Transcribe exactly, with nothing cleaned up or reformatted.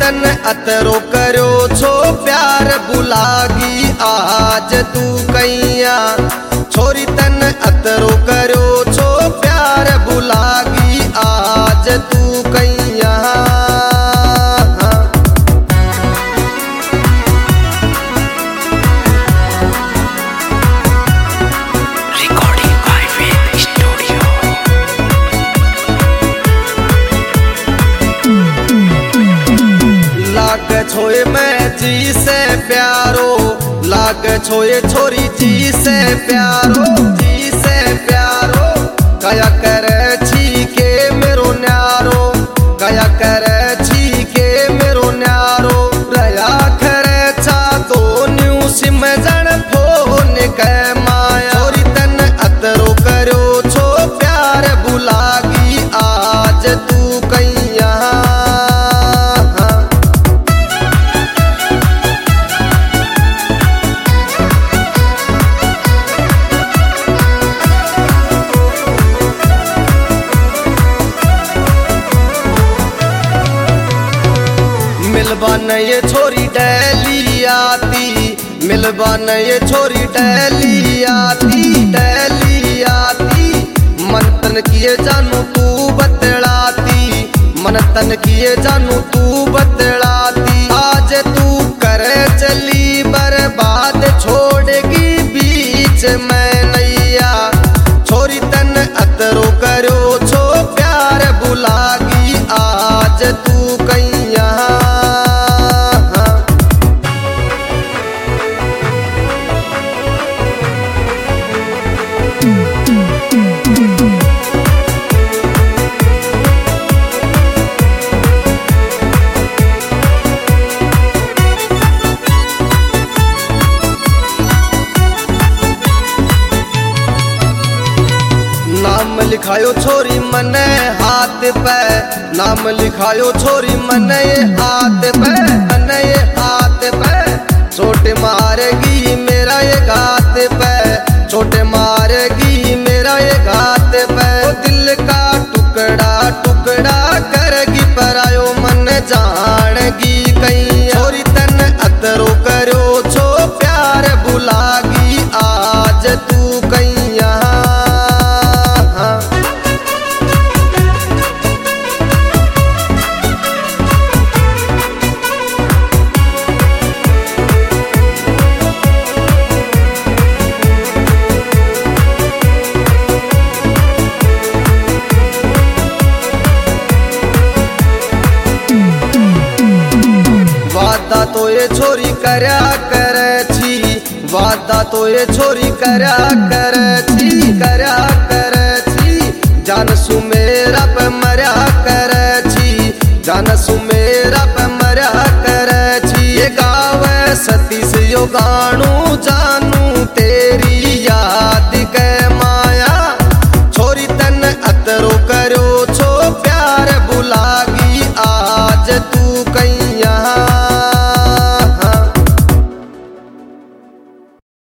तन अतरो करो छो प्यार बुलागी आज तू कैया। छोरी तन अतरो करो छो प्यार बुलागी आज तू कैया। लाग छोए मैं जी से प्यारो, लाग छोए छोरी जी से प्यारो, जी से प्यारो। कया करे छी के मेरो न्यारो, कया करे छी के मेरो न्यारो। रया करे छा तो न्यू सिम जन फोन के माया। छोरी तन अतरो करो छो प्यार बुलागी आज तू कैया। मिलवा न ये छोरी डेली आती, मिलवा न ये छोरी डेली आती, डेली आती। मन तन किए जानू तू बतलाती, मन तन किए जानू तू बतलाती। आज तू करे चली बर्बाद छोड़ेगी बीच में नैया। छोरी तन अतरो करो छो प्यार बुलागी आज तू कैया। नाम लिखायो छोरी मने हाथ पे, नाम लिखायो छोरी मने हाथ पे, मने हाथ पे। चोट मारेगी मेरा ये घात पे, चोट मारेगी मेरा ये घात पे। दिल का टुकड़ा टुकड़ा करेगी परायो मन जानेगी कहीं। छोरी तन अतरो करो छो प्यार बुलागी आज तू कैया। वादा तो ये छोरी करया करे छी, वादा तो ये छोरी करया करे छी, करया करे छी। जान सु मेरा पे मरया करे छी, जान सु मेरा पे मरया करे छी। ये गावे सतीश यो